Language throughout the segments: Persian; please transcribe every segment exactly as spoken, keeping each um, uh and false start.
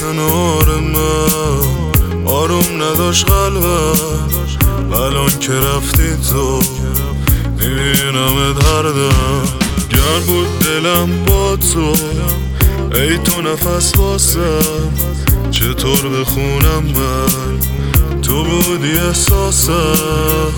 کنار من، آروم نداشت قلبم. الان که رفتی تو میبینمت هر دم. گر بود دلم با تو، ای تو نفس واسم. چطور بخونم من، تو بودی احساسم.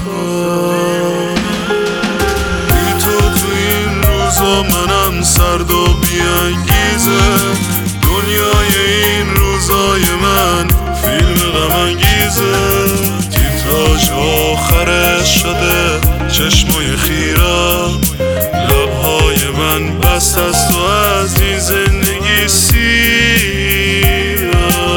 بی تو تو این روزا منم سرد و بیانگیزه. دنیای این روزای من فیلم غم انگیزه. تیتراژ آخرش شده چشمای خیرم. لبهای من بست از تو از این زندگی سیرم.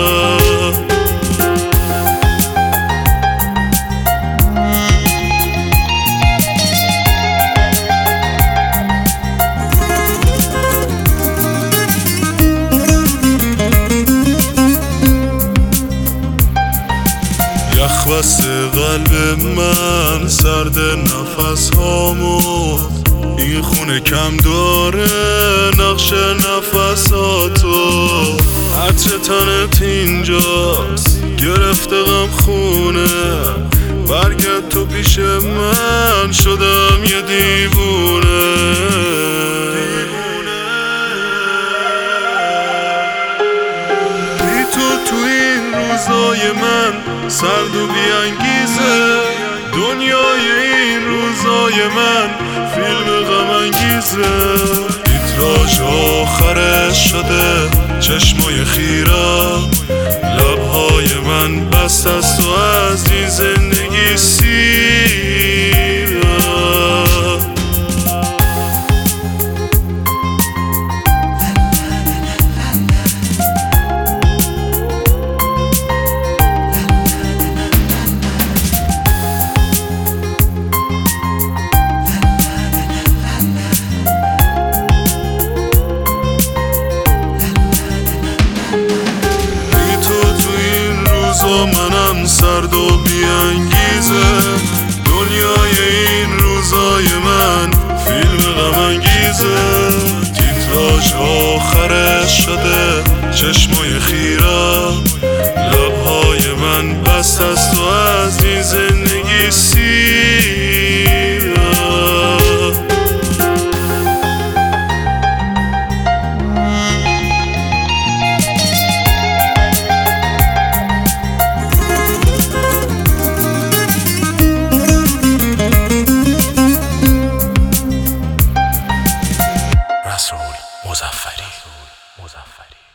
یخ بسته قلب من، سرد نفس هامو. این خونه کم داره نقش نفساتو. عطر تنت اینجاست گرفته غم خونه. برگرد تو پیش من، شدم یه دیوونه. بی تو تو این روزای من سرد و بیانگیزه. دنیای این روزای من فیلم غم انگیزه. تیتراژ آخرش شده چشمای خیرم. لبهای من بست از تو از این زندگی سیرم. منم سرد و بیانگیزه. دنیای این روزای من فیلم غم انگیزه. تیتراژ آخرش شده چشمای خیرم. لبهای من بست از تو از این زندگی سیرم. رسول مظفری.